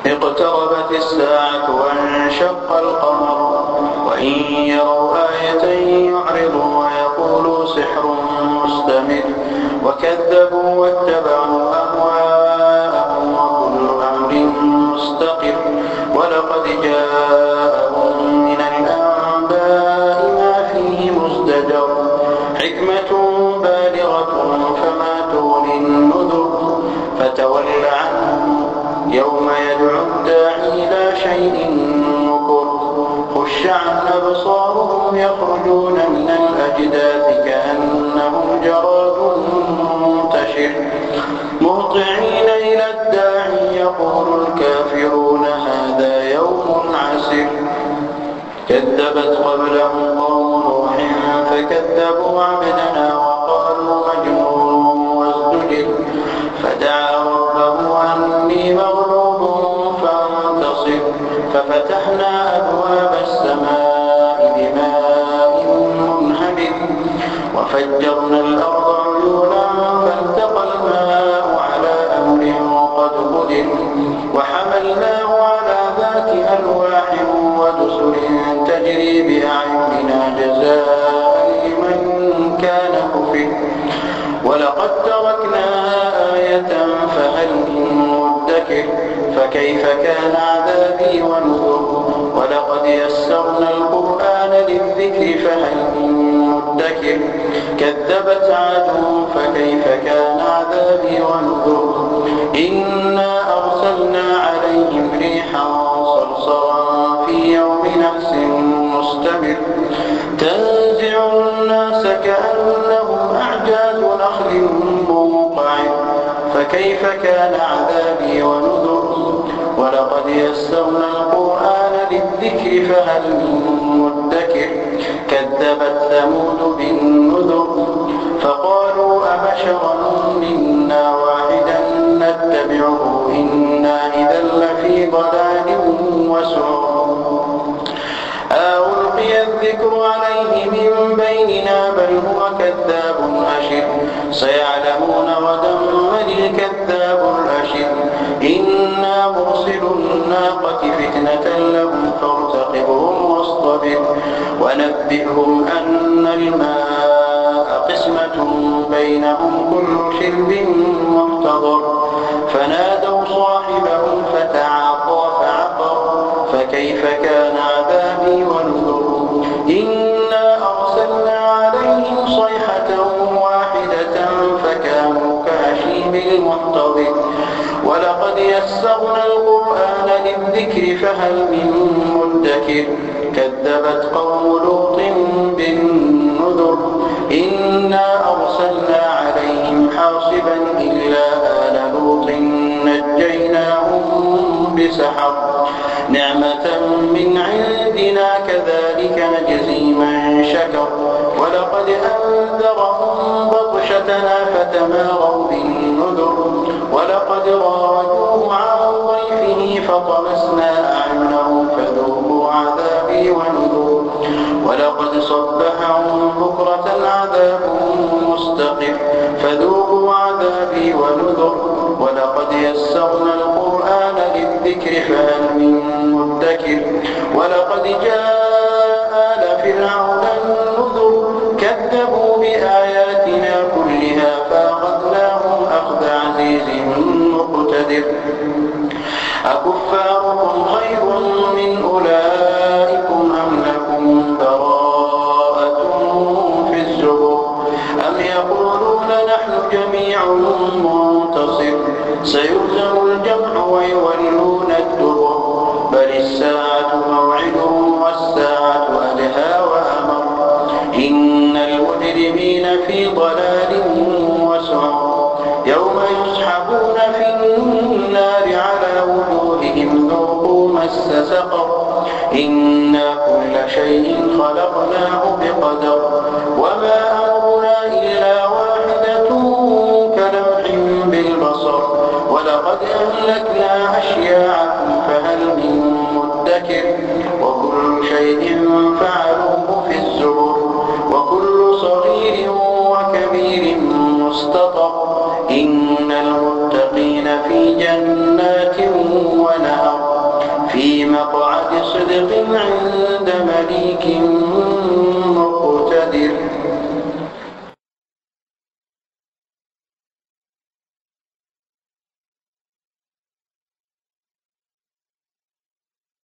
اقتربت الساعة وانشق القمر وإن يروا آية يعرضوا ويقولوا سحر مستمر وكذبوا واتبعوا أهواءهم وكل أمر مستقر ولقد جاءهم من الأنباء ما فيه مزدجر حكمة بالغة فما تغني النذر فتول عنهم يوم يدعو الداعي إلى شيء نكر خش عن أبصارهم يخرجون من الأجداث كأنهم جراد منتشر مهطعين إلى الداعي يقول الكافرون هذا يوم عسر كذبت قبلهم قوم نوح فكذبوا عبدنا وقالوا مجنون وازدجر فدعا ربه أني مغلوب فانتصر ففتحنا أبواب السماء بماء منهمر وفجرنا الأرض عيونا فالتقى الماء على أمر قد قدر وحملناه على ذات ألواح ودسر تجري بأعيننا جزاء لمن كان كفر ولقد تركناها آية فهل من مدكر فكيف كان عذابي ونذر ولقد يسرنا القرآن للذكر فهل من مدكر كذبت عاد فكيف كان عذابي ونذر إنا أرسلنا عليهم ريحا صرصرا في يوم نحس مستمر تنزع الناس كأنهم أعجاز نخل منقعر فكيف كان عذابي ونذر ولقد يسرنا القرآن للذكر فهل من مدكر كذبت ثمود بالنذر فقالوا أبشرا منا واحدا نتبعه إنا إذا لفي ضلال وسعر ألقي الذكر عليه من بيننا بل هو كذاب أشر سيعلمون غدا من الكذاب الأشر إنا مرسل الناقة فتنة لهم فارتقبهم واصطبر ونبئهم أن الماء قسمة بينهم كل شرب محتضر فنادوا صاحبهم فتعاطى فعقر فكيف كان عذابي ونذر إنا أرسلنا عليهم صيحة واحدة فكانوا كهشيم المحتضر ولقد يسرنا القرآن للذكر فهل من مدكر كذبت قوم لوط بالنذر إنا أرسلنا عليهم حاصبا إلا آل لوط نجيناهم بسحر نعمة من عندنا كذلك نجزي من شكر ولقد أنذرهم بطشتنا فتماروا بالنذر ولقد راودوه عن ضيفه فطمسنا أعينهم فذوقوا عذابي ونذر ولقد صبحهم بكرة عذاب مستقر فذوقوا عذابي ونذر ولقد يسرنا القرآن للذكر فهل من مدكر ولقد جاء آل فرعون النذر كذبوا بآياتنا كلها فأخذناهم أخذ عزيز مقتدر أكفاركم خير من أولئكم أم لكم براءة في الزبر أم يقولون نحن جميع منتصر سيهزم الجمع ويولون الدبر بل الساعة موعدهم والساعة أدهى وأمر إن المجرمين في ضلال وسعر يوم يسحبون في النار على وجوههم ذوقوا مس سقر إنا كل شيء خلقناه بقدر وما أمرنا إلا واحدة كلمح بالبصر ولقد أهلكنا أشياعكم فهل من مدكر وكل شيء فعلوه في الزبر وكل صغير وكبير مستطر إن المتقين في جنات ونهر أبيك